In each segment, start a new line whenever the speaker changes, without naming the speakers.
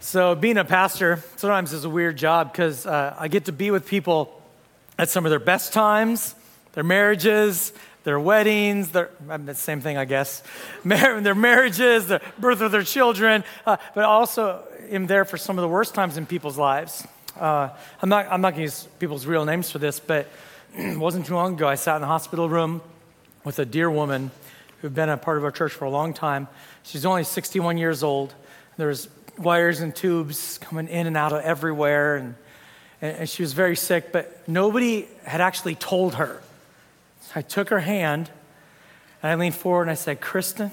So being a pastor sometimes is a weird job because I get to be with people at some of their best times, their marriages, their weddings, the same thing, I guess, their marriages, the birth of their children, but also am there for some of the worst times in people's lives. I'm not going to use people's real names for this, but it wasn't too long ago, I sat in the hospital room with a dear woman who'd been a part of our church for a long time. She's only 61 years old. There was wires and tubes coming in and out of everywhere, and she was very sick, but nobody had actually told her. So I took her hand, and I leaned forward, and I said, Kristen,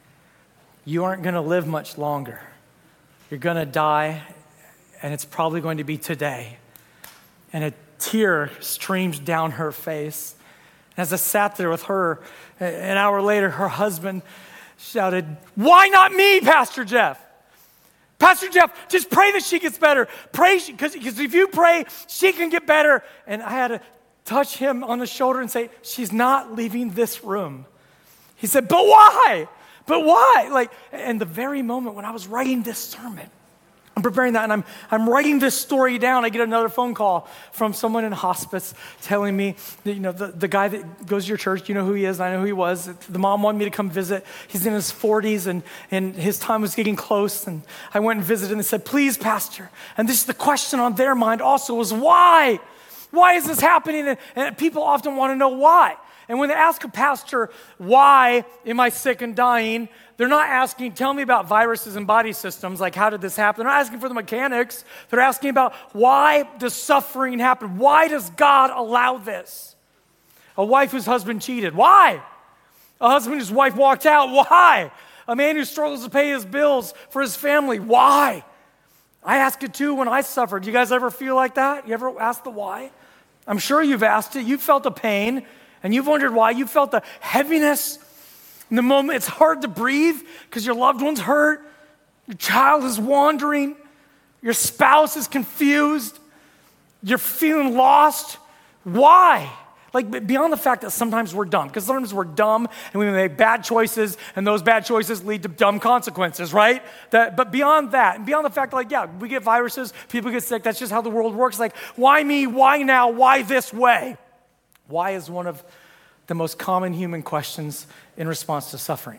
you aren't going to live much longer. You're going to die, and it's probably going to be today. And a tear streams down her face. As I sat there with her, an hour later, her husband shouted, "Why not me, Pastor Jeff? Pastor Jeff, just pray that she gets better. Pray, because if you pray, she can get better." And I had to touch him on the shoulder and say, "She's not leaving this room." He said, "But why? But why?" And the very moment when I was writing this sermon, I'm preparing that, and I'm writing this story down. I get another phone call from someone in hospice telling me that, the guy that goes to your church, you know who he is, I know who he was. The mom wanted me to come visit. He's in his 40s, and his time was getting close. And I went and visited, and they said, "Please, Pastor." And this is the question on their mind also was, why? Why is this happening? And people often want to know why. And when they ask a pastor, "Why am I sick and dying?" they're not asking, "Tell me about viruses and body systems, like how did this happen?" They're not asking for the mechanics. They're asking about, why does suffering happen? Why does God allow this? A wife whose husband cheated. Why? A husband whose wife walked out. Why? A man who struggles to pay his bills for his family. Why? I ask it too when I suffered. You guys ever feel like that? You ever ask the why? I'm sure you've asked it. You've felt the pain, and you've wondered why. You felt the heaviness. In the moment, it's hard to breathe because your loved one's hurt, your child is wandering, your spouse is confused, you're feeling lost. Why? Beyond the fact that sometimes we're dumb, because sometimes we're dumb and we make bad choices, and those bad choices lead to dumb consequences, right? But beyond that, and beyond the fact that, we get viruses, people get sick, that's just how the world works. Why me? Why now? Why this way? Why is one of the most common human questions in response to suffering.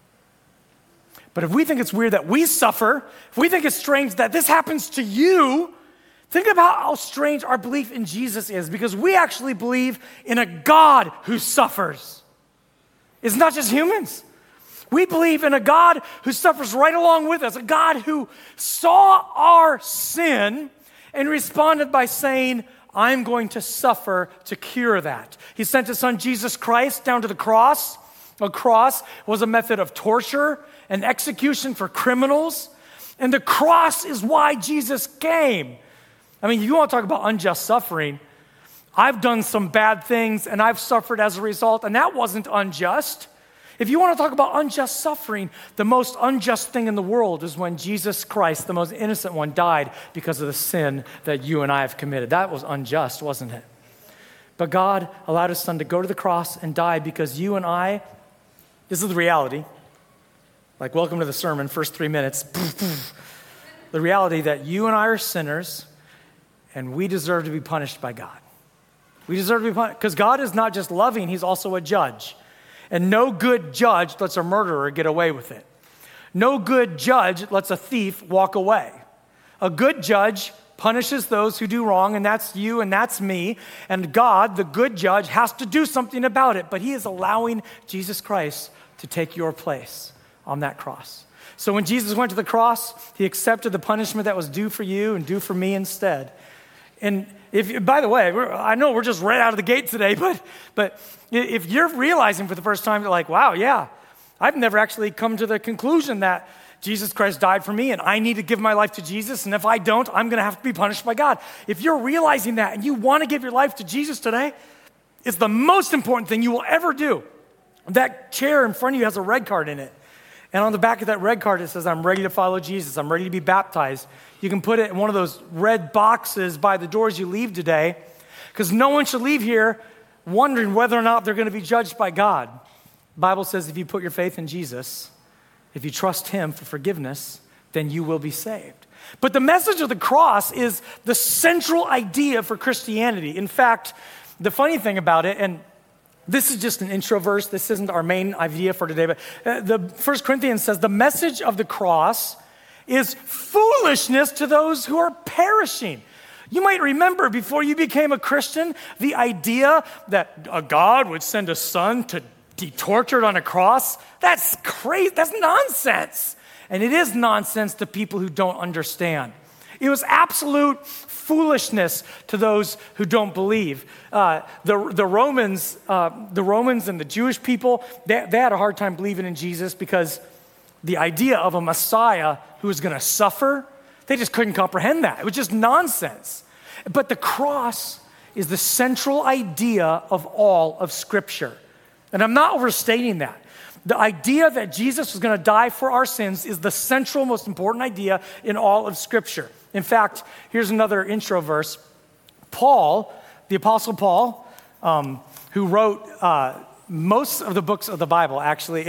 But if we think it's weird that we suffer, if we think it's strange that this happens to you, think about how strange our belief in Jesus is, because we actually believe in a God who suffers. It's not just humans. We believe in a God who suffers right along with us, a God who saw our sin and responded by saying, "I'm going to suffer to cure that." He sent his son Jesus Christ down to the cross. A cross was a method of torture and execution for criminals. And the cross is why Jesus came. I mean, you want to talk about unjust suffering. I've done some bad things and I've suffered as a result, and that wasn't unjust. If you want to talk about unjust suffering, the most unjust thing in the world is when Jesus Christ, the most innocent one, died because of the sin that you and I have committed. That was unjust, wasn't it? But God allowed his son to go to the cross and die because you and I, this is the reality. Welcome to the sermon, first 3 minutes. The reality that you and I are sinners and we deserve to be punished by God. We deserve to be punished because God is not just loving, he's also a judge. And no good judge lets a murderer get away with it. No good judge lets a thief walk away. A good judge punishes those who do wrong, and that's you and that's me. And God, the good judge, has to do something about it. But he is allowing Jesus Christ to take your place on that cross. So when Jesus went to the cross, he accepted the punishment that was due for you and due for me instead. And by the way, I know we're just right out of the gate today, but if you're realizing for the first time, you're wow, yeah, I've never actually come to the conclusion that Jesus Christ died for me and I need to give my life to Jesus, and if I don't, I'm going to have to be punished by God. If you're realizing that and you want to give your life to Jesus today, it's the most important thing you will ever do. That chair in front of you has a red card in it. And on the back of that red card, it says, "I'm ready to follow Jesus. I'm ready to be baptized." You can put it in one of those red boxes by the doors you leave today, because no one should leave here wondering whether or not they're going to be judged by God. The Bible says if you put your faith in Jesus, if you trust him for forgiveness, then you will be saved. But the message of the cross is the central idea for Christianity. In fact, the funny thing about it, and this is just an intro verse, this isn't our main idea for today, but the 1 Corinthians says the message of the cross is foolishness to those who are perishing. You might remember before you became a Christian, the idea that a God would send a son to be tortured on a cross. That's crazy, that's nonsense. And it is nonsense to people who don't understand. It was absolute foolishness to those who don't believe. The Romans and the Jewish people, they had a hard time believing in Jesus because the idea of a Messiah who was going to suffer, they just couldn't comprehend that. It was just nonsense. But the cross is the central idea of all of Scripture. And I'm not overstating that. The idea that Jesus was going to die for our sins is the central, most important idea in all of Scripture. In fact, here's another intro verse. Paul, the Apostle Paul, who wrote most of the books of the Bible, actually,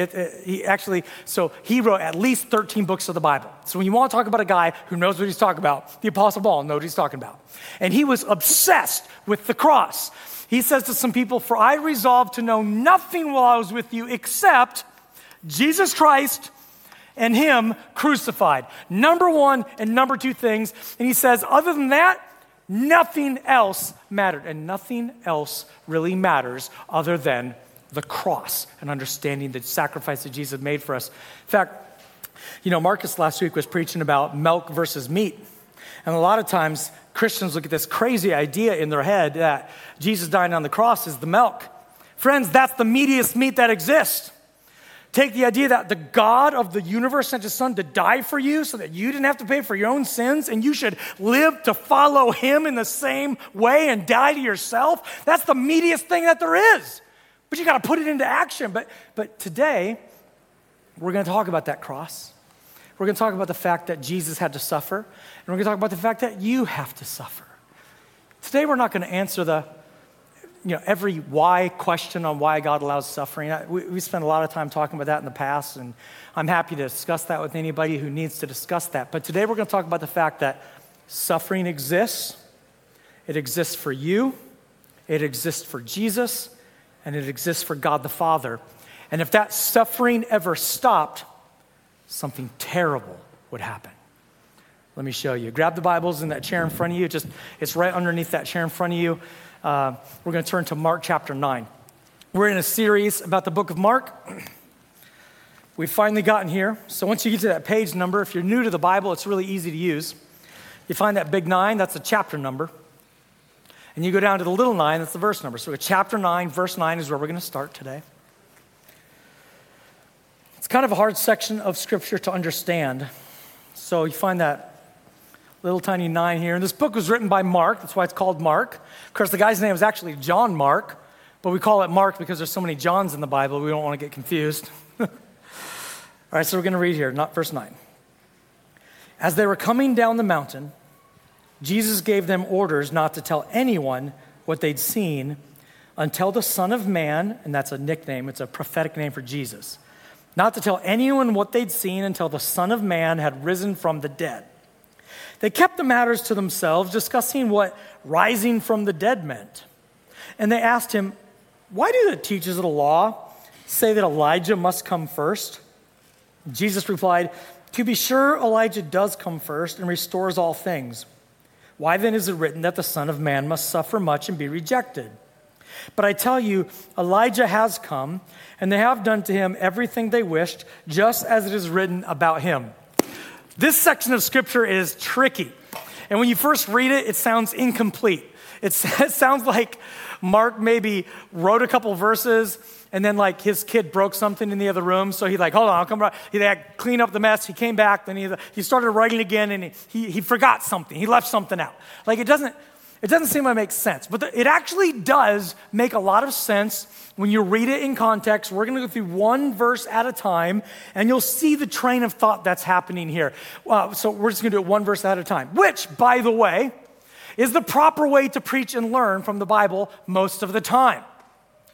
he wrote at least 13 books of the Bible. So when you want to talk about a guy who knows what he's talking about, the Apostle Paul knows what he's talking about. And he was obsessed with the cross. He says to some people, "For I resolved to know nothing while I was with you except Jesus Christ and him crucified." Number one and number two things. And he says, other than that, nothing else mattered. And nothing else really matters other than the cross and understanding the sacrifice that Jesus made for us. In fact, Marcus last week was preaching about milk versus meat. And a lot of times Christians look at this crazy idea in their head that Jesus dying on the cross is the milk. Friends, that's the meatiest meat that exists. Take the idea that the God of the universe sent his son to die for you so that you didn't have to pay for your own sins and you should live to follow him in the same way and die to yourself. That's the meatiest thing that there is. But you got to put it into action. But today, we're going to talk about that cross. We're going to talk about the fact that Jesus had to suffer. And we're going to talk about the fact that you have to suffer. Today, we're not going to answer every why question on why God allows suffering. We spent a lot of time talking about that in the past, and I'm happy to discuss that with anybody who needs to discuss that. But today we're going to talk about the fact that suffering exists. It exists for you. It exists for Jesus. And it exists for God the Father. And if that suffering ever stopped, something terrible would happen. Let me show you. Grab the Bibles in that chair in front of you. It's right underneath that chair in front of you. We're going to turn to Mark chapter 9. We're in a series about the book of Mark. We've finally gotten here. So once you get to that page number, if you're new to the Bible, it's really easy to use. You find that big 9, that's the chapter number. And you go down to the little 9, that's the verse number. So chapter 9, verse 9 is where we're going to start today. It's kind of a hard section of Scripture to understand. So you find that little tiny 9 here. And this book was written by Mark. That's why it's called Mark. Of course, the guy's name is actually John Mark, but we call it Mark because there's so many Johns in the Bible, we don't want to get confused. All right, so we're going to read here, not verse 9. As they were coming down the mountain, Jesus gave them orders not to tell anyone what they'd seen until the Son of Man, and that's a nickname, it's a prophetic name for Jesus, not to tell anyone what they'd seen until the Son of Man had risen from the dead. They kept the matters to themselves, discussing what rising from the dead meant. And they asked him, "Why do the teachers of the law say that Elijah must come first?" Jesus replied, "To be sure, Elijah does come first and restores all things. Why then is it written that the Son of Man must suffer much and be rejected? But I tell you, Elijah has come, and they have done to him everything they wished, just as it is written about him." This section of Scripture is tricky. And when you first read it, it sounds incomplete. It sounds like Mark maybe wrote a couple verses, and then like his kid broke something in the other room, so he hold on, I'll come back. He clean up the mess. He came back, then he started writing again, and he forgot something. He left something out. Like it doesn't seem to make sense, but it actually does make a lot of sense when you read it in context. We're going to go through one verse at a time, and you'll see the train of thought that's happening here. So we're just going to do it one verse at a time, which, by the way, is the proper way to preach and learn from the Bible most of the time.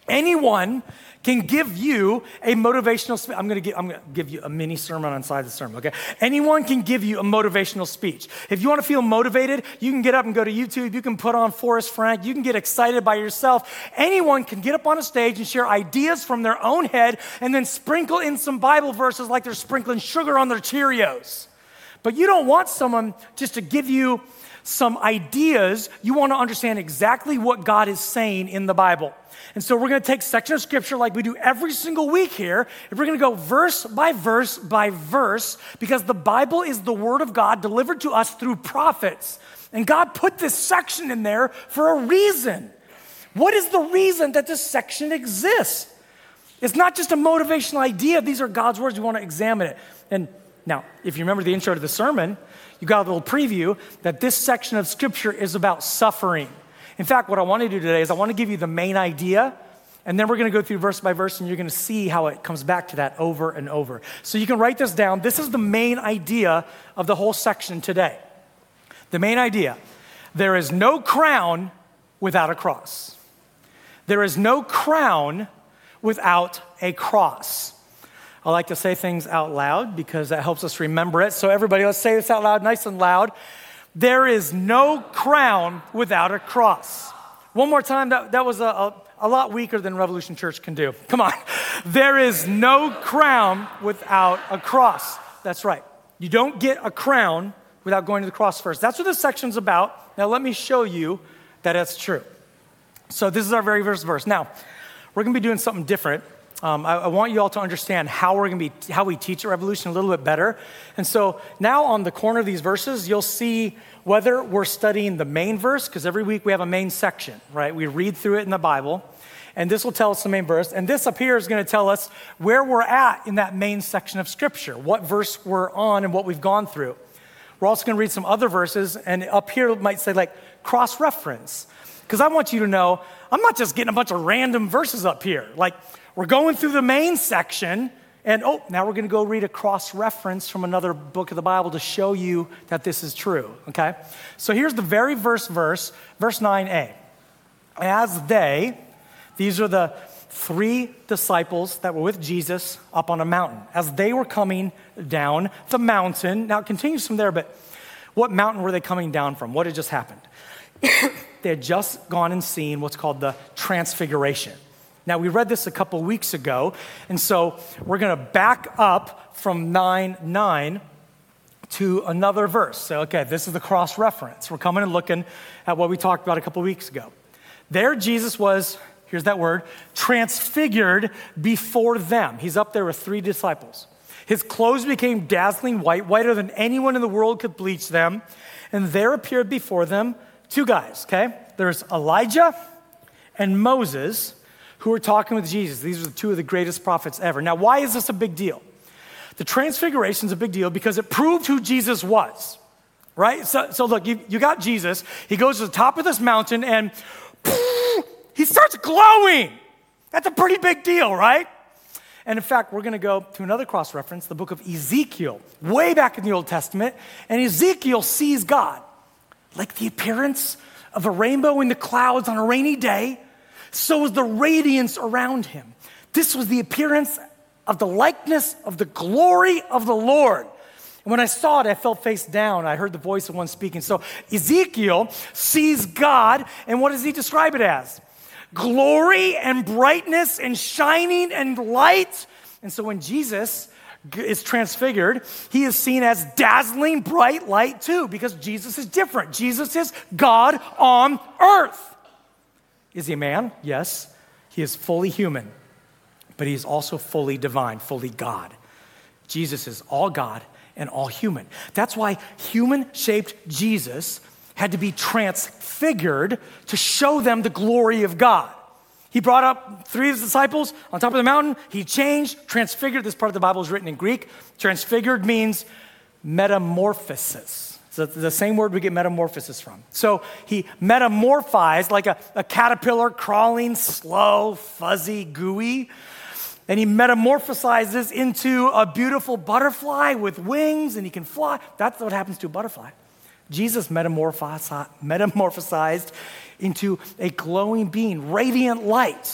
Anyone can give you a motivational speech. I'm going to give you a mini sermon on side of the sermon, okay? Anyone can give you a motivational speech. If you want to feel motivated, you can get up and go to YouTube. You can put on Forrest Frank. You can get excited by yourself. Anyone can get up on a stage and share ideas from their own head and then sprinkle in some Bible verses like they're sprinkling sugar on their Cheerios. But you don't want someone just to give you some ideas. You want to understand exactly what God is saying in the Bible. And so we're going to take section of scripture like we do every single week here, and we're going to go verse by verse by verse, because the Bible is the word of God delivered to us through prophets. And God put this section in there for a reason. What is the reason that this section exists? It's not just a motivational idea. These are God's words. You want to examine it. And now, if you remember the intro to the sermon, you got a little preview that this section of scripture is about suffering. In fact, what I want to do today is I want to give you the main idea, and then we're going to go through verse by verse, and you're going to see how it comes back to that over and over. So you can write this down. This is the main idea of the whole section today. The main idea: there is no crown without a cross. There is no crown without a cross. I like to say things out loud because that helps us remember it. So everybody, let's say this out loud, nice and loud. There is no crown without a cross. One more time, that was a lot weaker than Revolution Church can do. Come on. There is no crown without a cross. That's right. You don't get a crown without going to the cross first. That's what this section's about. Now let me show you that that's true. So this is our very first verse. Now, we're going to be doing something different. I want you all to understand how we teach at Revolution a little bit better. And so now on the corner of these verses, you'll see whether we're studying the main verse, because every week we have a main section, right? We read through it in the Bible, and this will tell us the main verse. And this up here is going to tell us where we're at in that main section of Scripture, what verse we're on and what we've gone through. We're also going to read some other verses, and up here it might say like cross-reference, because I want you to know I'm not just getting a bunch of random verses up here. Like, we're going through the main section, and now we're going to go read a cross-reference from another book of the Bible to show you that this is true, okay? So here's the very verse 9a. These are the 3 disciples that were with Jesus up on a mountain. As they were coming down the mountain, now it continues from there, but what mountain were they coming down from? What had just happened? They had just gone and seen what's called the Transfiguration. Now, we read this a couple weeks ago, and so we're going to back up from 9:9 to another verse. So, okay, this is the cross-reference. We're coming and looking at what we talked about a couple weeks ago. There Jesus was, here's that word, transfigured before them. He's up there with 3 disciples. His clothes became dazzling white, whiter than anyone in the world could bleach them, and there appeared before them 2 guys, okay? There's Elijah and Moses, who were talking with Jesus. These are 2 of the greatest prophets ever. Now, why is this a big deal? The Transfiguration is a big deal because it proved who Jesus was, right? So look, you got Jesus. He goes to the top of this mountain and he starts glowing. That's a pretty big deal, right? And in fact, we're going to go to another cross-reference, the book of Ezekiel, way back in the Old Testament. And Ezekiel sees God like the appearance of a rainbow in the clouds on a rainy day. So was the radiance around him. This was the appearance of the likeness of the glory of the Lord. And when I saw it, I fell face down. I heard the voice of one speaking. So Ezekiel sees God, and what does he describe it as? Glory and brightness and shining and light. And so when Jesus is transfigured, he is seen as dazzling bright light too, because Jesus is different. Jesus is God on earth. Is he a man? Yes. He is fully human, but he is also fully divine, fully God. Jesus is all God and all human. That's why human-shaped Jesus had to be transfigured to show them the glory of God. He brought up 3 of his disciples on top of the mountain. He changed, transfigured. This part of the Bible is written in Greek. Transfigured means metamorphosis. So the same word we get metamorphosis from. So he metamorphized like a caterpillar crawling, slow, fuzzy, gooey. And he metamorphosizes into a beautiful butterfly with wings, and he can fly. That's what happens to a butterfly. Jesus metamorphosized into a glowing being, radiant light.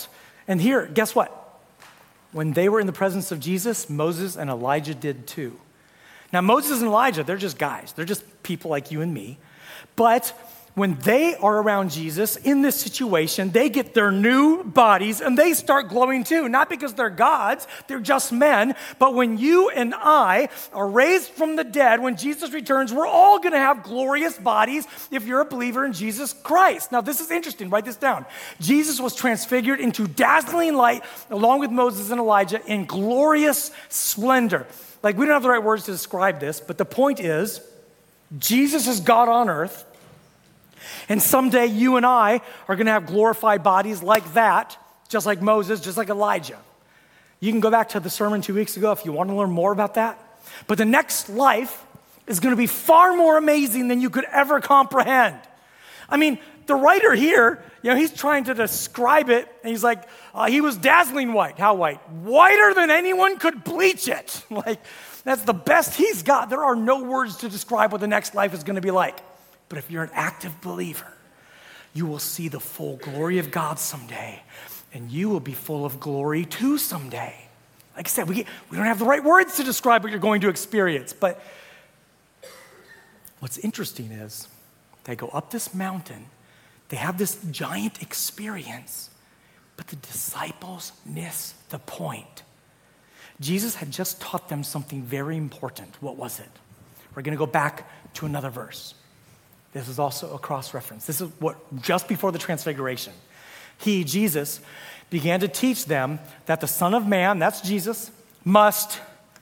And here, guess what? When they were in the presence of Jesus, Moses and Elijah did too. Now, Moses and Elijah, they're just guys. They're just people like you and me. But when they are around Jesus in this situation, they get their new bodies and they start glowing too. Not because they're gods, they're just men. But when you and I are raised from the dead, when Jesus returns, we're all going to have glorious bodies if you're a believer in Jesus Christ. Now, this is interesting. Write this down. Jesus was transfigured into dazzling light along with Moses and Elijah in glorious splendor. Like, we don't have the right words to describe this, but the point is, Jesus is God on earth. And someday you and I are going to have glorified bodies like that, just like Moses, just like Elijah. You can go back to the sermon 2 weeks ago if you want to learn more about that. But the next life is going to be far more amazing than you could ever comprehend. I mean, the writer here, he's trying to describe it, and he's like, he was dazzling white. How white? Whiter than anyone could bleach it. Like, that's the best he's got. There are no words to describe what the next life is going to be like. But if you're an active believer, you will see the full glory of God someday, and you will be full of glory too someday. Like I said, we don't have the right words to describe what you're going to experience, but what's interesting is they go up this mountain, they have this giant experience, but the disciples miss the point. Jesus had just taught them something very important. What was it? We're going to go back to another verse. This is also a cross-reference. This is what, just before the transfiguration, Jesus, began to teach them that the Son of Man, that's Jesus, must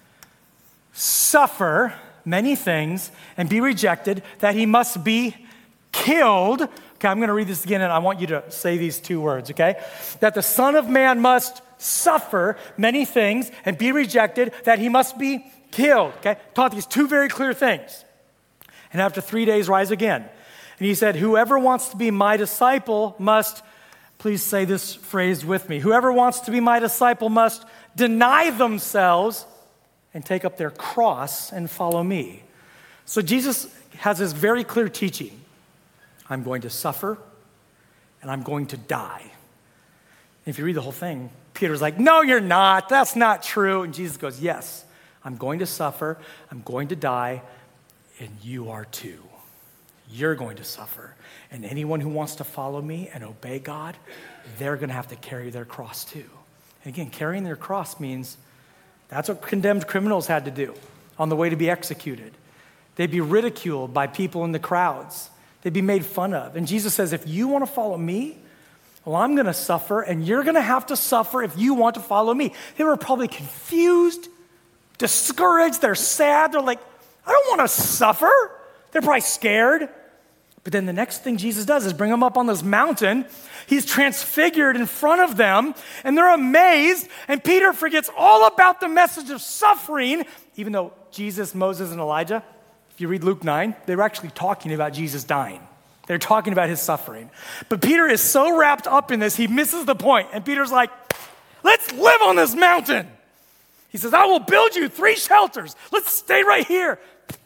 suffer many things and be rejected, that he must be killed. Okay, I'm going to read this again, and I want you to say these two words, okay? That the Son of Man must suffer many things and be rejected, that he must be killed, okay? Taught these two very clear things. And after 3 days, rise again. And he said, whoever wants to be my disciple must, please say this phrase with me, whoever wants to be my disciple must deny themselves and take up their cross and follow me. So Jesus has this very clear teaching. I'm going to suffer and I'm going to die. And if you read the whole thing, Peter's like, no, you're not. That's not true. And Jesus goes, yes, I'm going to suffer. I'm going to die. And you are too. You're going to suffer. And anyone who wants to follow me and obey God, they're going to have to carry their cross too. And again, carrying their cross means that's what condemned criminals had to do on the way to be executed. They'd be ridiculed by people in the crowds. They'd be made fun of. And Jesus says, if you want to follow me, well, I'm going to suffer, and you're going to have to suffer if you want to follow me. They were probably confused, discouraged, they're sad. They're like, I don't want to suffer. They're probably scared. But then the next thing Jesus does is bring them up on this mountain. He's transfigured in front of them, and they're amazed. And Peter forgets all about the message of suffering, even though Jesus, Moses, and Elijah, if you read Luke 9, they were actually talking about Jesus dying. They're talking about his suffering. But Peter is so wrapped up in this, he misses the point. And Peter's like, let's live on this mountain. He says, I will build you 3 shelters. Let's stay right here.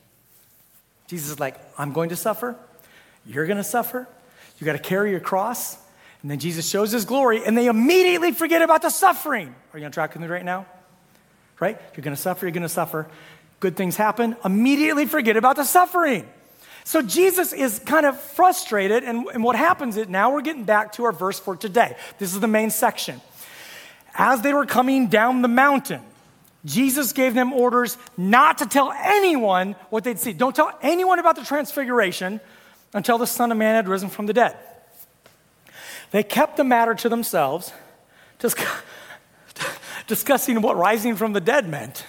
Jesus is like, I'm going to suffer. You're going to suffer. You got to carry your cross. And then Jesus shows his glory, and they immediately forget about the suffering. Are you on track with me right now? Right? You're going to suffer. You're going to suffer. Good things happen. Immediately forget about the suffering. So Jesus is kind of frustrated, and what happens is now we're getting back to our verse for today. This is the main section. As they were coming down the mountain, Jesus gave them orders not to tell anyone what they'd see. Don't tell anyone about the transfiguration until the Son of Man had risen from the dead. They kept the matter to themselves, discussing what rising from the dead meant.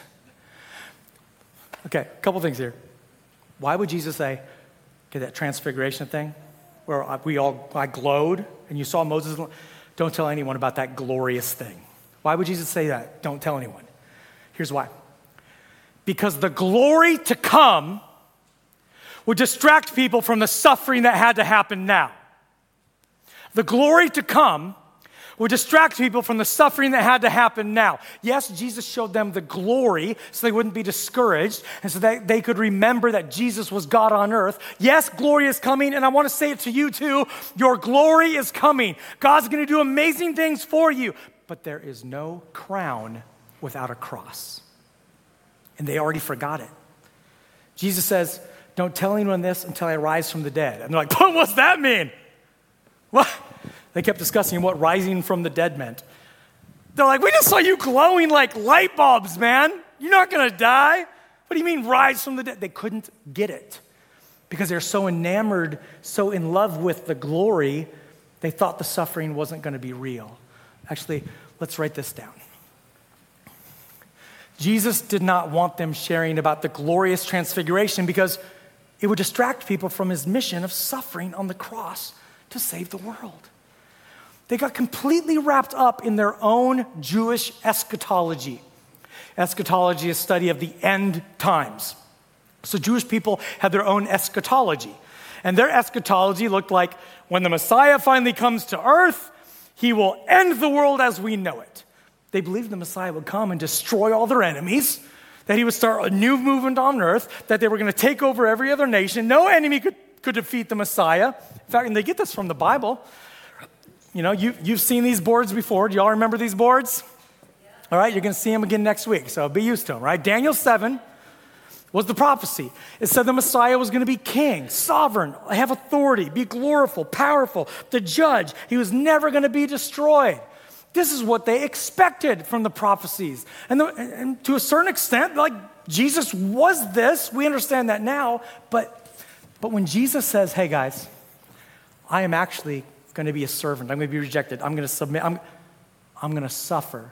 Okay, a couple things here. Why would Jesus say, okay, that transfiguration thing, where I glowed and you saw Moses, don't tell anyone about that glorious thing. Why would Jesus say that? Don't tell anyone. Here's why. Because the glory to come would distract people from the suffering that had to happen now. The glory to come would distract people from the suffering that had to happen now. Yes, Jesus showed them the glory so they wouldn't be discouraged and so that they could remember that Jesus was God on earth. Yes, glory is coming, and I want to say it to you too. Your glory is coming. God's going to do amazing things for you. but there is no crown without a cross. And they already forgot it. Jesus says, don't tell anyone this until I rise from the dead. And they're like, but what's that mean? What? They kept discussing what rising from the dead meant. They're like, we just saw you glowing like light bulbs, man. You're not going to die. What do you mean rise from the dead? They couldn't get it because they're so enamored, so in love with the glory, they thought the suffering wasn't going to be real. Actually, let's write this down. Jesus did not want them sharing about the glorious transfiguration because it would distract people from his mission of suffering on the cross to save the world. They got completely wrapped up in their own Jewish eschatology. Eschatology is a study of the end times. So Jewish people had their own eschatology. And their eschatology looked like when the Messiah finally comes to earth, he will end the world as we know it. They believed the Messiah would come and destroy all their enemies, that he would start a new movement on earth, that they were going to take over every other nation. No enemy could defeat the Messiah. In fact, and they get this from the Bible. You know, you've seen these boards before. Do y'all remember these boards? Yeah. All right, you're going to see them again next week, so be used to them, right? Daniel 7 was the prophecy. It said the Messiah was going to be king, sovereign, have authority, be glorified, powerful, the judge. He was never going to be destroyed. This is what they expected from the prophecies. And to a certain extent, like Jesus was this. We understand that now. But when Jesus says, hey guys, I am actually going to be a servant. I'm going to be rejected. I'm going to submit. I'm going to suffer.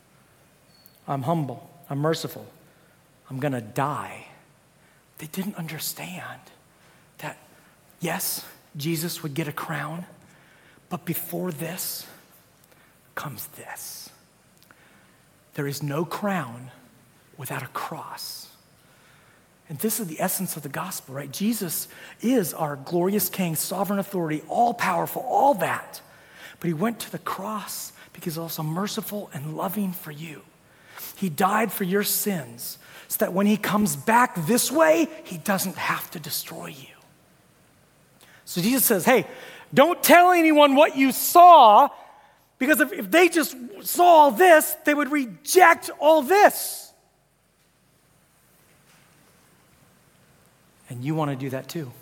I'm humble. I'm merciful. I'm going to die. They didn't understand that, yes, Jesus would get a crown, but before this comes this. There is no crown without a cross. And this is the essence of the gospel, right? Jesus is our glorious King, sovereign authority, all powerful, all that. But he went to the cross because he's also merciful and loving for you. He died for your sins so that when he comes back this way, he doesn't have to destroy you. So Jesus says, hey, don't tell anyone what you saw, because if they just saw all this, they would reject all this. And you want to do that too.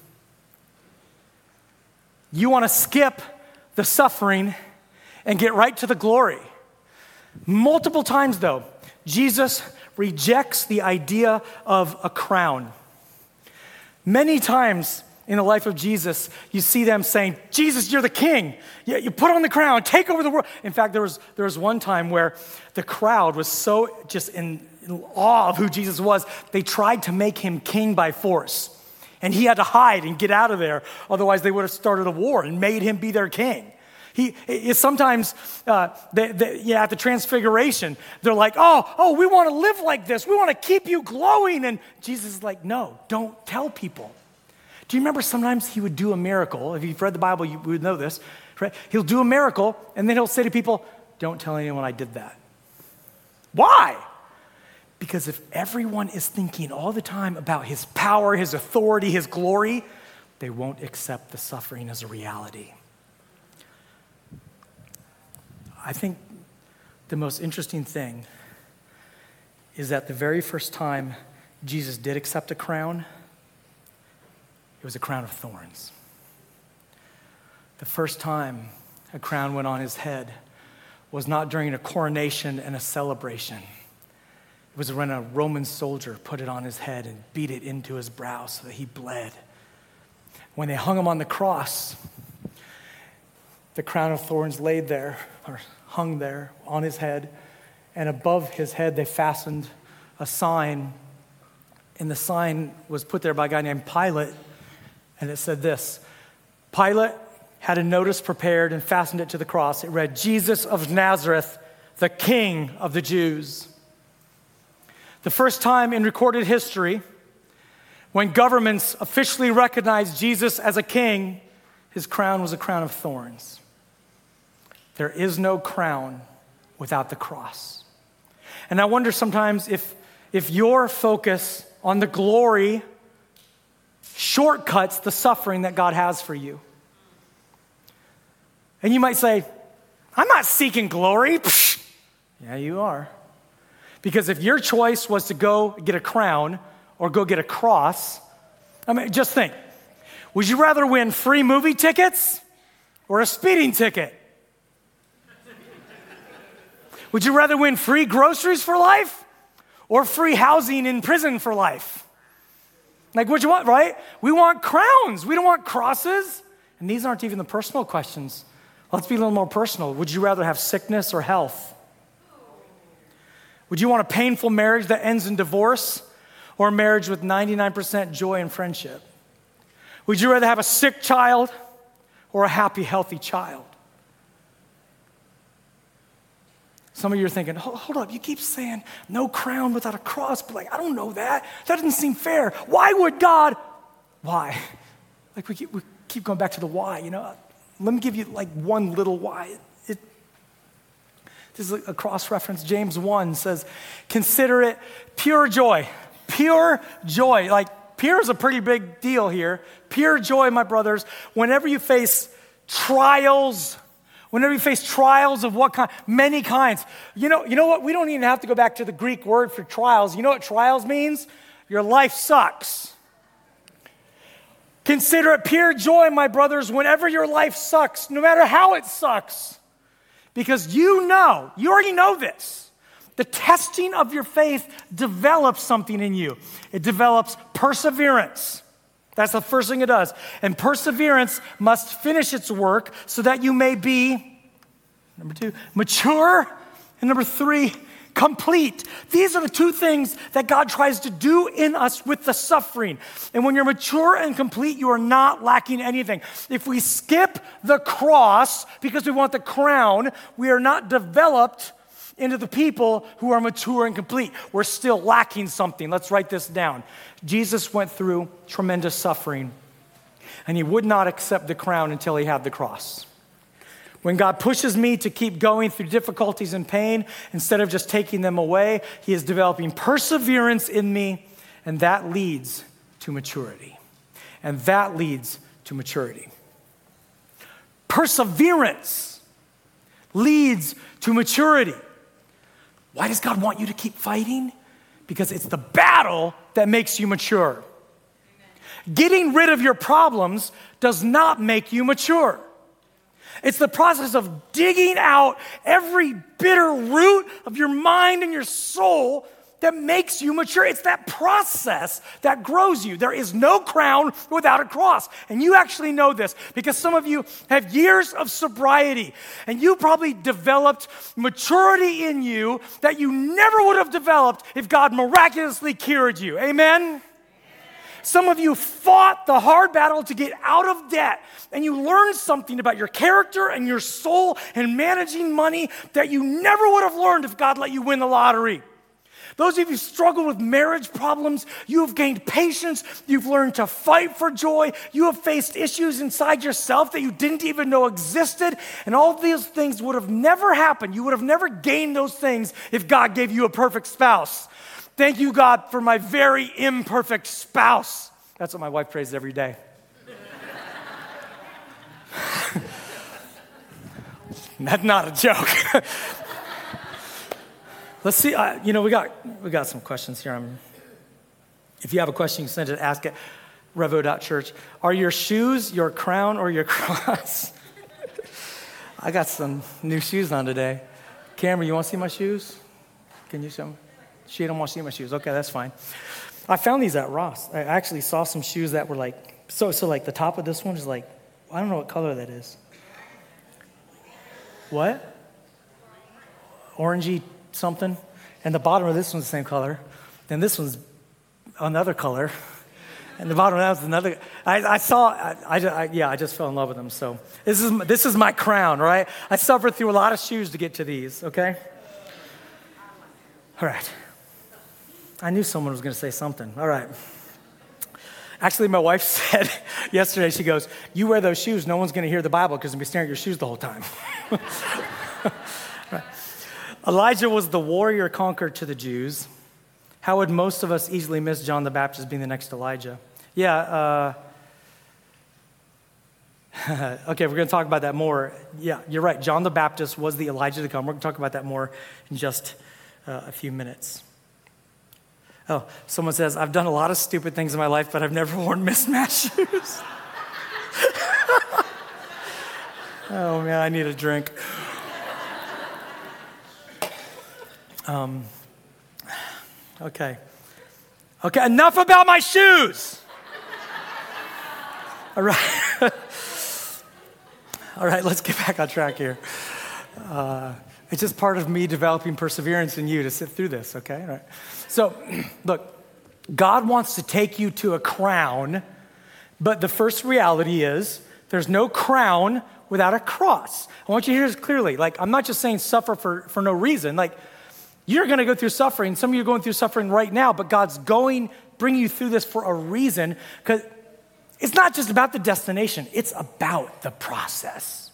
You want to skip the suffering and get right to the glory. Multiple times, though, Jesus rejects the idea of a crown. Many times in the life of Jesus, you see them saying, Jesus, you're the king. You put on the crown, take over the world. In fact, there was one time where the crowd was so just in awe of who Jesus was, they tried to make him king by force. And he had to hide and get out of there. Otherwise, they would have started a war and made him be their king. Sometimes at the transfiguration, they're like, oh, we want to live like this. We want to keep you glowing. And Jesus is like, no, don't tell people. Do you remember sometimes he would do a miracle? If you've read the Bible, you would know this. Right? He'll do a miracle, and then he'll say to people, don't tell anyone I did that. Why? Because if everyone is thinking all the time about his power, his authority, his glory, they won't accept the suffering as a reality. I think the most interesting thing is that the very first time Jesus did accept a crown, it was a crown of thorns. The first time a crown went on his head was not during a coronation and a celebration. It was when a Roman soldier put it on his head and beat it into his brow so that he bled. When they hung him on the cross, the crown of thorns laid there, or hung there on his head, and above his head they fastened a sign, and the sign was put there by a guy named Pilate, and it said this: Pilate had a notice prepared and fastened it to the cross. It read, Jesus of Nazareth, the King of the Jews. The first time in recorded history when governments officially recognized Jesus as a king, his crown was a crown of thorns. There is no crown without the cross. And I wonder sometimes if your focus on the glory shortcuts the suffering that God has for you. And you might say, I'm not seeking glory. Psh, Yeah, you are. Because if your choice was to go get a crown or go get a cross, I mean, just think, would you rather win free movie tickets or a speeding ticket? Would you rather win free groceries for life or free housing in prison for life? Like, what you want, right? We want crowns. We don't want crosses. And these aren't even the personal questions. Let's be a little more personal. Would you rather have sickness or health? Would you want a painful marriage that ends in divorce or a marriage with 99% joy and friendship? Would you rather have a sick child or a happy, healthy child? Some of you are thinking, hold up, you keep saying no crown without a cross, but like, I don't know that. That doesn't seem fair. Why would God? Why? Like we keep going back to the why, you know. Let me give you like one little why. This is a cross reference. James 1 says, consider it pure joy. Pure joy. Like pure is a pretty big deal here. Pure joy, my brothers, whenever you face trials. Whenever you face trials of what kind? Many kinds. You know what? We don't even have to go back to the Greek word for trials. You know what trials means? Your life sucks. Consider it pure joy, my brothers, whenever your life sucks, no matter how it sucks. Because you already know this. The testing of your faith develops something in you. It develops perseverance. That's the first thing it does. And perseverance must finish its work so that you may be, number 2, mature, and number 3, complete. These are the two things that God tries to do in us with the suffering. And when you're mature and complete, you are not lacking anything. If we skip the cross because we want the crown, we are not developed into the people who are mature and complete. We're still lacking something. Let's write this down. Jesus went through tremendous suffering, and he would not accept the crown until he had the cross. When God pushes me to keep going through difficulties and pain, instead of just taking them away, he is developing perseverance in me, and that leads to maturity. And that leads to maturity. Perseverance leads to maturity. Why does God want you to keep fighting? Because it's the battle that makes you mature. Amen. Getting rid of your problems does not make you mature. It's the process of digging out every bitter root of your mind and your soul that makes you mature. It's that process that grows you. There is no crown without a cross. And you actually know this because some of you have years of sobriety and you probably developed maturity in you that you never would have developed if God miraculously cured you. Amen? Some of you fought the hard battle to get out of debt, and you learned something about your character and your soul and managing money that you never would have learned if God let you win the lottery. Those of you who struggle with marriage problems, you have gained patience, you've learned to fight for joy, you have faced issues inside yourself that you didn't even know existed, and all of these things would have never happened. You would have never gained those things if God gave you a perfect spouse. Thank you, God, for my very imperfect spouse. That's what my wife prays every day. That's not a joke. Let's see. We got some questions here. If you have a question, you can send it. Ask at revo.church. Are your shoes your crown or your cross? I got some new shoes on today. Cameron, you want to see my shoes? Can you show them? She don't want to see my shoes. Okay, that's fine. I found these at Ross. I actually saw some shoes that were like, so like the top of this one is like, I don't know what color that is. What? Orangey something. And the bottom of this one's the same color. And this one's another color. And the bottom of that was another. I just fell in love with them. So this is my crown, right? I suffered through a lot of shoes to get to these, okay? All right. I knew someone was going to say something. All right. Actually, my wife said yesterday, she goes, you wear those shoes, no one's going to hear the Bible because they'll be staring at your shoes the whole time. Right. Elijah was the warrior conqueror to the Jews. How would most of us easily miss John the Baptist being the next Elijah? Yeah, Okay, we're going to talk about that more. Yeah, you're right. John the Baptist was the Elijah to come. We're going to talk about that more in just a few minutes. Oh, someone says, I've done a lot of stupid things in my life, but I've never worn mismatched shoes. Oh, man, I need a drink. Okay, enough about my shoes. All right. All right, let's get back on track here. It's just part of me developing perseverance in you to sit through this, okay? All right. So, look, God wants to take you to a crown, but the first reality is there's no crown without a cross. I want you to hear this clearly. Like, I'm not just saying suffer for no reason. Like, you're going to go through suffering. Some of you are going through suffering right now, but God's bringing you through this for a reason, because it's not just about the destination. It's about the process.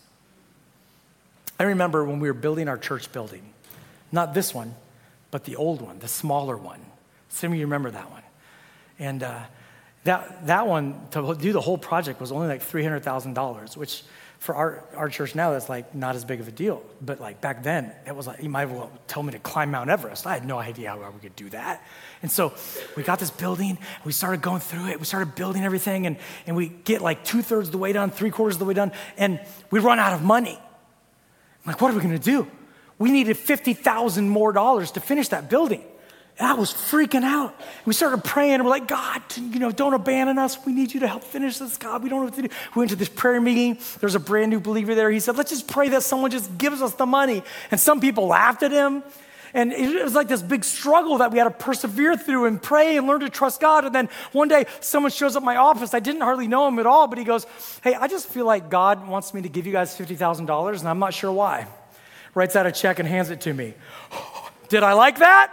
I remember when we were building our church building, not this one, but the old one, the smaller one. Some of you remember that one. And that one, to do the whole project, was only like $300,000, which for our church now, that's like not as big of a deal. But like back then, it was like, you might have well told me to climb Mount Everest. I had no idea how we could do that. And so we got this building, we started going through it, we started building everything, and we get like 2/3 of the way done, 3/4 of the way done, and we run out of money. I'm like, what are we gonna do? We needed $50,000 more to finish that building. And I was freaking out. We started praying, and we're like, God, don't abandon us. We need you to help finish this, God. We don't know what to do. We went to this prayer meeting. There's a brand new believer there. He said, let's just pray that someone just gives us the money. And some people laughed at him. And it was like this big struggle that we had to persevere through and pray and learn to trust God. And then one day, someone shows up in my office. I didn't hardly know him at all, but he goes, hey, I just feel like God wants me to give you guys $50,000, and I'm not sure why. Writes out a check and hands it to me. Did I like that?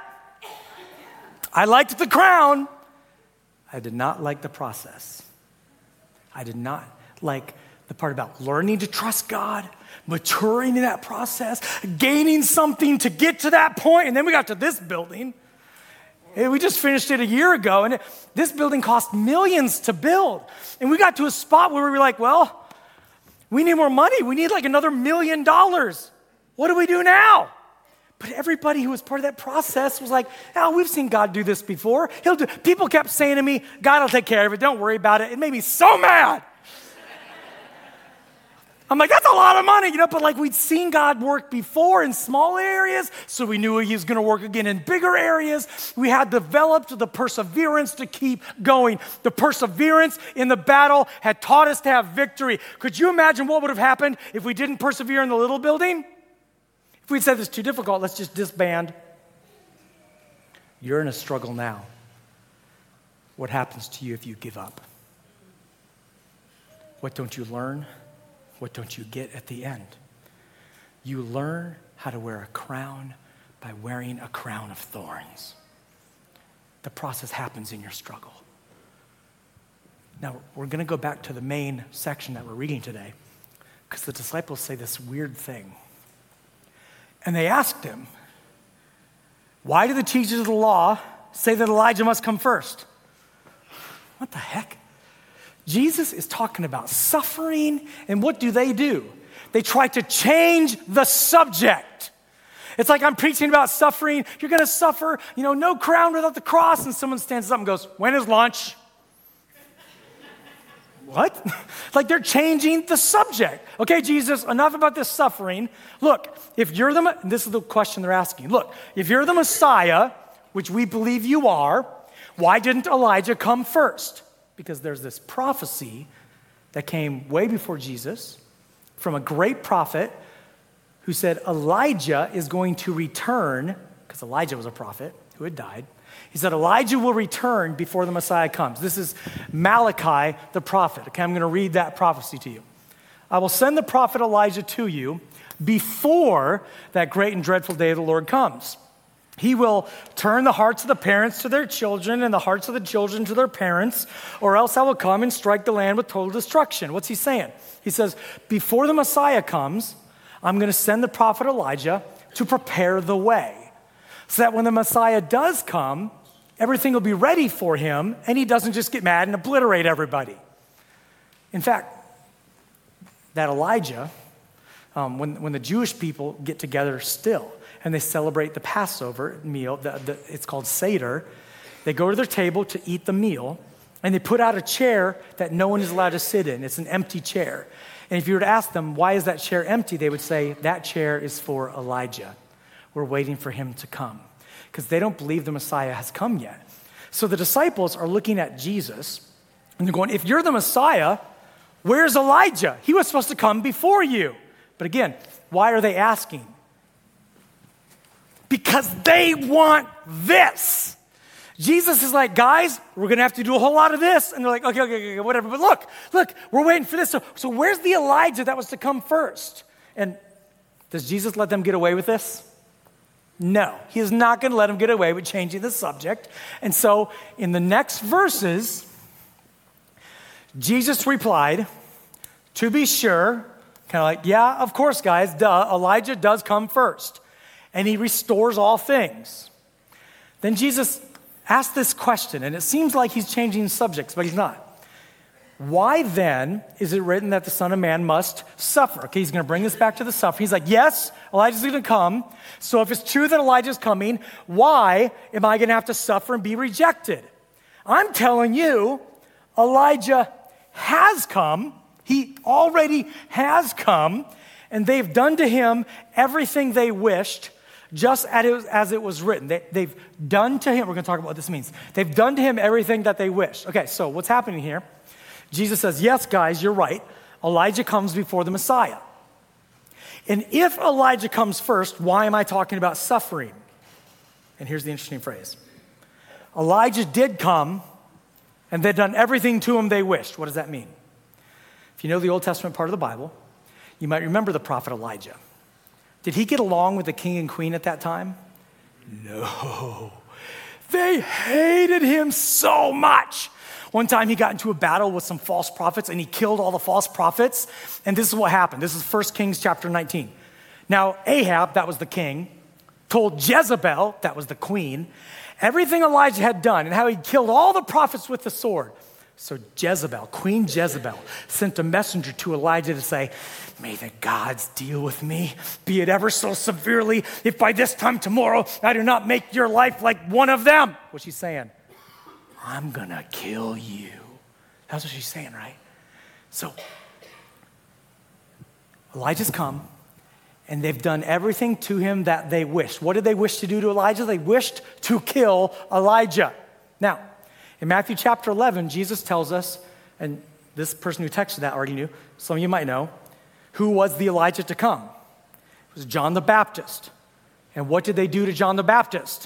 I liked the crown. I did not like the process. I did not like the part about learning to trust God, maturing in that process, gaining something to get to that point. And then we got to this building. And we just finished it a year ago. And this building cost millions to build. And we got to a spot where we were like, well, we need more money. We need like another $1 million. What do we do now? But everybody who was part of that process was like, oh, we've seen God do this before. People kept saying to me, God will take care of it. Don't worry about it. It made me so mad. I'm like, that's a lot of money, but like we'd seen God work before in small areas, so we knew he was going to work again in bigger areas. We had developed the perseverance to keep going. The perseverance in the battle had taught us to have victory. Could you imagine what would have happened if we didn't persevere in the little building? If we'd said this is too difficult, let's just disband. You're in a struggle now. What happens to you if you give up? What don't you learn? What don't you get at the end? You learn how to wear a crown by wearing a crown of thorns. The process happens in your struggle. Now, we're going to go back to the main section that we're reading today, because the disciples say this weird thing. And they asked him, why do the teachers of the law say that Elijah must come first? What the heck? Jesus is talking about suffering, and what do? They try to change the subject. It's like I'm preaching about suffering. You're going to suffer, no crown without the cross, and someone stands up and goes, when is lunch? What? Like they're changing the subject. Okay, Jesus, enough about this suffering. Look, if you're this is the question they're asking. Look, if you're the Messiah, which we believe you are, why didn't Elijah come first? Because there's this prophecy that came way before Jesus from a great prophet who said Elijah is going to return, because Elijah was a prophet who had died. He said Elijah will return before the Messiah comes. This is Malachi the prophet. Okay, I'm going to read that prophecy to you. I will send the prophet Elijah to you before that great and dreadful day of the Lord comes. He will turn the hearts of the parents to their children and the hearts of the children to their parents, or else I will come and strike the land with total destruction. What's he saying? He says, before the Messiah comes, I'm going to send the prophet Elijah to prepare the way, so that when the Messiah does come, everything will be ready for him, and he doesn't just get mad and obliterate everybody. In fact, that Elijah, when the Jewish people get together still and they celebrate the Passover meal, it's called Seder, they go to their table to eat the meal, and they put out a chair that no one is allowed to sit in. It's an empty chair. And if you were to ask them, why is that chair empty? They would say, that chair is for Elijah. We're waiting for him to come. Because they don't believe the Messiah has come yet. So the disciples are looking at Jesus, and they're going, if you're the Messiah, where's Elijah? He was supposed to come before you. But again, why are they asking? Because they want this. Jesus is like, guys, we're going to have to do a whole lot of this. And they're like, okay, whatever. But look, we're waiting for this. So where's the Elijah that was to come first? And does Jesus let them get away with this? No, he is not going to let them get away with changing the subject. And so in the next verses, Jesus replied, to be sure, kind of like, yeah, of course, guys, duh, Elijah does come first. And he restores all things. Then Jesus asked this question, and it seems like he's changing subjects, but he's not. Why then is it written that the Son of Man must suffer? Okay, he's going to bring this back to the suffering. He's like, yes, Elijah's going to come. So if it's true that Elijah's coming, why am I going to have to suffer and be rejected? I'm telling you, Elijah has come. He already has come, and they've done to him everything they wished, just as it was written. They've done to him, we're going to talk about what this means. They've done to him everything that they wished. Okay, so what's happening here? Jesus says, yes, guys, you're right. Elijah comes before the Messiah. And if Elijah comes first, why am I talking about suffering? And here's the interesting phrase. Elijah did come, and they'd done everything to him they wished. What does that mean? If you know the Old Testament part of the Bible, you might remember the prophet Elijah. Did he get along with the king and queen at that time? No. They hated him so much. One time he got into a battle with some false prophets and he killed all the false prophets. And this is what happened. This is 1 Kings chapter 19. Now Ahab, that was the king, told Jezebel, that was the queen, everything Elijah had done and how he killed all the prophets with the sword. So Jezebel, Queen Jezebel, sent a messenger to Elijah to say, may the gods deal with me, be it ever so severely, if by this time tomorrow I do not make your life like one of them. What's she saying? I'm going to kill you. That's what she's saying, right? So Elijah's come, and they've done everything to him that they wished. What did they wish to do to Elijah? They wished to kill Elijah. Now, in Matthew chapter 11, Jesus tells us, and this person who texted that already knew, some of you might know, who was the Elijah to come? It was John the Baptist. And what did they do to John the Baptist?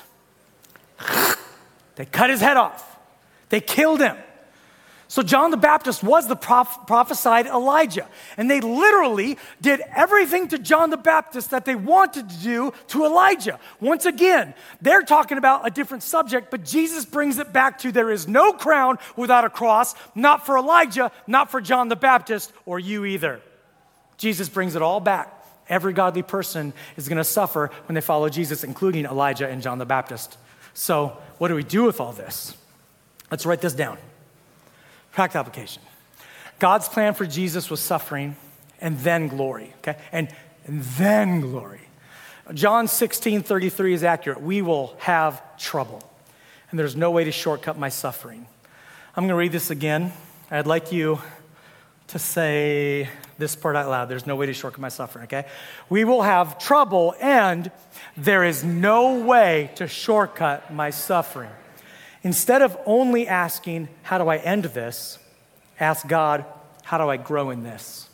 They cut his head off. They killed him. So John the Baptist was the prophesied Elijah. And they literally did everything to John the Baptist that they wanted to do to Elijah. Once again, they're talking about a different subject, but Jesus brings it back to there is no crown without a cross, not for Elijah, not for John the Baptist, or you either. Jesus brings it all back. Every godly person is going to suffer when they follow Jesus, including Elijah and John the Baptist. So what do we do with all this? Let's write this down. Practical application. God's plan for Jesus was suffering and then glory, okay? And then glory. John 16:33 is accurate. We will have trouble, and there's no way to shortcut my suffering. I'm going to read this again. I'd like you to say this part out loud. There's no way to shortcut my suffering, okay? We will have trouble, and there is no way to shortcut my suffering. Instead of only asking, how do I end this? Ask God, how do I grow in this?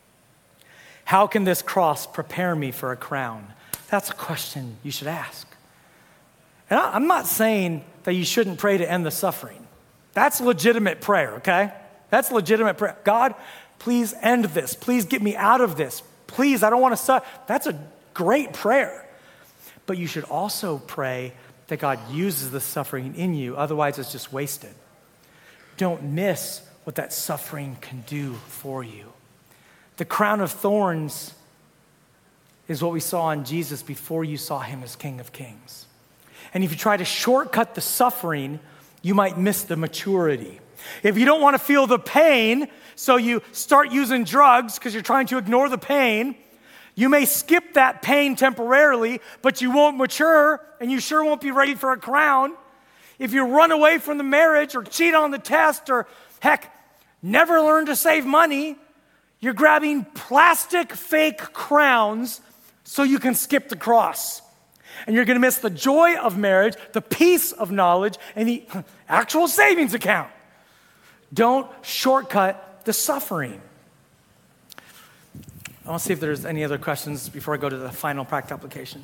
How can this cross prepare me for a crown? That's a question you should ask. And I'm not saying that you shouldn't pray to end the suffering. That's legitimate prayer, okay? That's legitimate prayer. God, please end this. Please get me out of this. Please, I don't want to suffer. That's a great prayer. But you should also pray that God uses the suffering in you. Otherwise, it's just wasted. Don't miss what that suffering can do for you. The crown of thorns is what we saw in Jesus before you saw him as King of Kings. And if you try to shortcut the suffering, you might miss the maturity. If you don't want to feel the pain, so you start using drugs because you're trying to ignore the pain, you may skip that pain temporarily, but you won't mature and you sure won't be ready for a crown. If you run away from the marriage or cheat on the test or, heck, never learn to save money, you're grabbing plastic fake crowns so you can skip the cross. And you're going to miss the joy of marriage, the peace of knowledge, and the actual savings account. Don't shortcut the suffering. I want to see if there's any other questions before I go to the final practical application.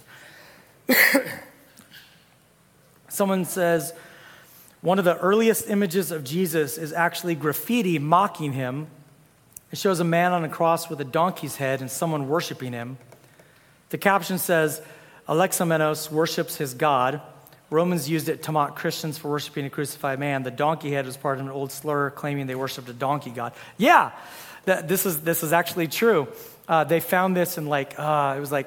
Someone says, one of the earliest images of Jesus is actually graffiti mocking him. It shows a man on a cross with a donkey's head and someone worshiping him. The caption says, Alexamenos worships his God. Romans used it to mock Christians for worshiping a crucified man. The donkey head was part of an old slur claiming they worshiped a donkey god. Yeah, this is actually true. They found this in it was like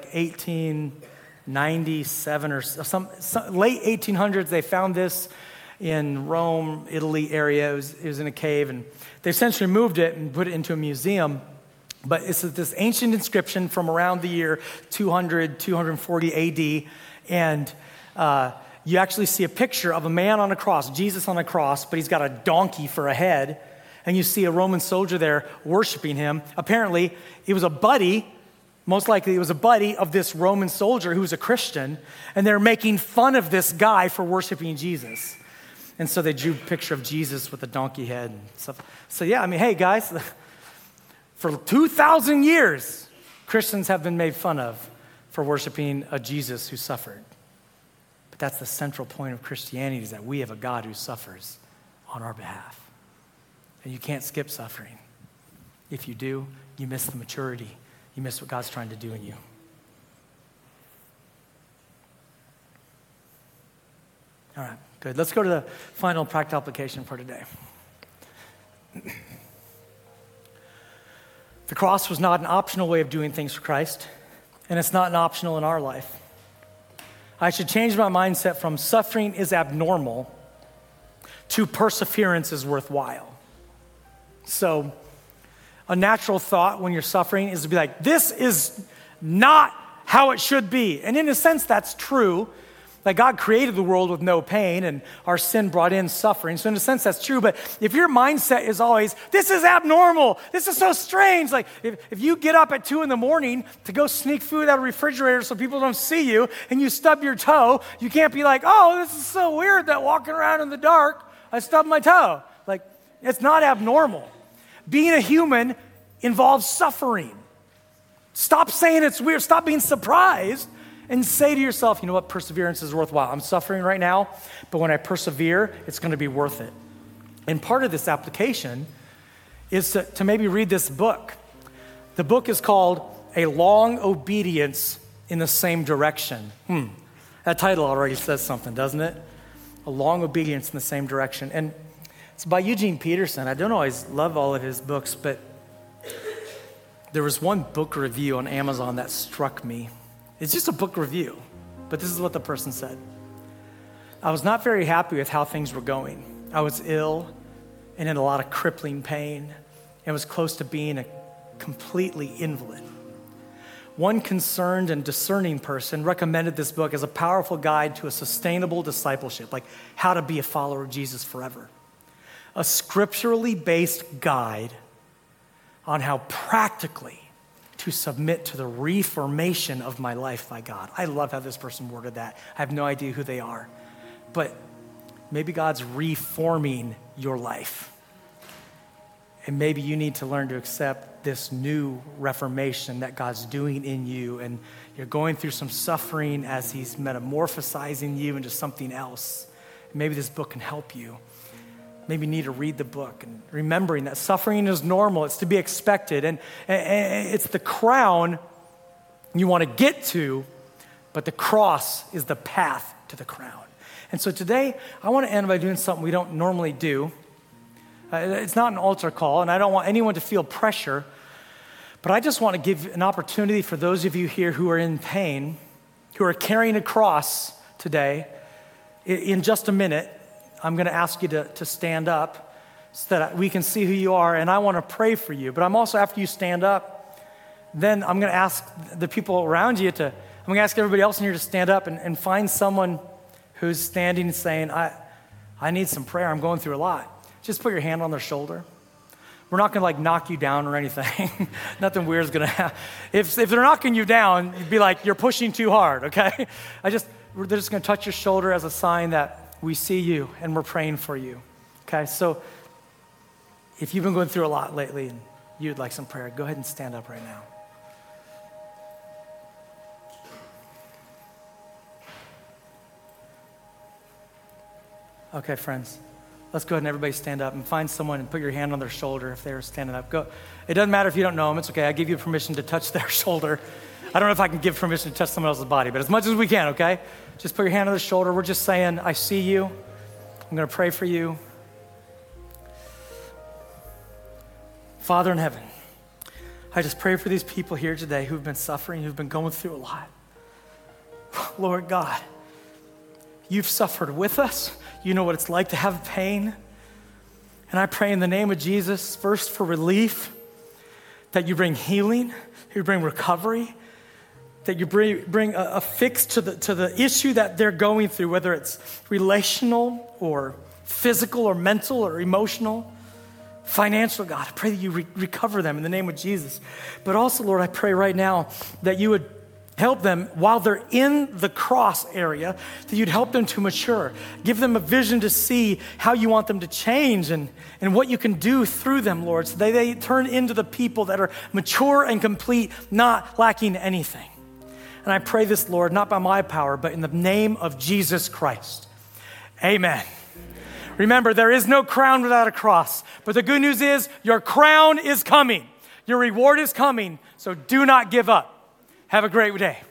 1897 or some late 1800s. They found this in Rome, Italy area. It was in a cave, and they essentially moved it and put it into a museum. But it's this ancient inscription from around the year 200, 240 AD, and you actually see a picture of a man on a cross, Jesus on a cross, but he's got a donkey for a head, and you see a Roman soldier there worshiping him. Apparently, it was a buddy, most likely it was a buddy of this Roman soldier who was a Christian, and they're making fun of this guy for worshiping Jesus. And so they drew a picture of Jesus with a donkey head and stuff. So yeah, I mean, hey guys, for 2,000 years, Christians have been made fun of for worshiping a Jesus who suffered. But that's the central point of Christianity, is that we have a God who suffers on our behalf. And you can't skip suffering. If you do, you miss the maturity. You miss what God's trying to do in you. All right, good. Let's go to the final practical application for today. The cross was not an optional way of doing things for Christ, and it's not an optional in our life. I should change my mindset from suffering is abnormal to perseverance is worthwhile. So a natural thought when you're suffering is to be like, this is not how it should be. And in a sense, that's true. Like God created the world with no pain and our sin brought in suffering. So in a sense, that's true. But if your mindset is always, this is abnormal, this is so strange. Like if you get up at 2 a.m. to go sneak food out of the refrigerator so people don't see you and you stub your toe, you can't be like, oh, this is so weird that walking around in the dark, I stubbed my toe. Like it's not abnormal. Being a human involves suffering. Stop saying it's weird. Stop being surprised. And say to yourself, you know what, perseverance is worthwhile. I'm suffering right now, but when I persevere, it's going to be worth it. And part of this application is to maybe read this book. The book is called A Long Obedience in the Same Direction. That title already says something, doesn't it? A Long Obedience in the Same Direction. And it's by Eugene Peterson. I don't always love all of his books, but there was one book review on Amazon that struck me. It's just a book review, but this is what the person said. I was not very happy with how things were going. I was ill and in a lot of crippling pain and was close to being a completely invalid. One concerned and discerning person recommended this book as a powerful guide to a sustainable discipleship, like how to be a follower of Jesus forever. A scripturally based guide on how practically to submit to the reformation of my life by God. I love how this person worded that. I have no idea who they are. But maybe God's reforming your life. And maybe you need to learn to accept this new reformation that God's doing in you. And you're going through some suffering as he's metamorphosizing you into something else. And maybe this book can help you. Maybe you need to read the book and remembering that suffering is normal. It's to be expected. And it's the crown you want to get to, but the cross is the path to the crown. And so today, I want to end by doing something we don't normally do. It's not an altar call, and I don't want anyone to feel pressure, but I just want to give an opportunity for those of you here who are in pain, who are carrying a cross today. In just a minute, I'm going to ask you to stand up so that we can see who you are, and I want to pray for you. But I'm also, after you stand up, then I'm going to ask the people around you I'm going to ask everybody else in here to stand up and find someone who's standing and saying, I need some prayer. I'm going through a lot. Just put your hand on their shoulder. We're not going to knock you down or anything. Nothing weird is going to happen. If they're knocking you down, you'd be like, you're pushing too hard, okay? They're just going to touch your shoulder as a sign that we see you and we're praying for you, okay? So if you've been going through a lot lately and you'd like some prayer, go ahead and stand up right now. Okay, friends. Let's go ahead and everybody stand up and find someone and put your hand on their shoulder if they're standing up. Go. It doesn't matter if you don't know them. It's okay. I give you permission to touch their shoulder. I don't know if I can give permission to touch someone else's body, but as much as we can, okay? Just put your hand on their shoulder. We're just saying, I see you. I'm going to pray for you. Father in heaven, I just pray for these people here today who've been suffering, who've been going through a lot. Lord God, you've suffered with us. You know what it's like to have pain. And I pray in the name of Jesus, first for relief, that you bring healing, you bring recovery, that you bring a fix to the issue that they're going through, whether it's relational or physical or mental or emotional, financial. God, I pray that you recover them in the name of Jesus. But also, Lord, I pray right now that you would help them while they're in the cross area, that you'd help them to mature. Give them a vision to see how you want them to change and what you can do through them, Lord, so that they turn into the people that are mature and complete, not lacking anything. And I pray this, Lord, not by my power, but in the name of Jesus Christ. Amen. Remember, there is no crown without a cross, but the good news is your crown is coming. Your reward is coming, so do not give up. Have a great day.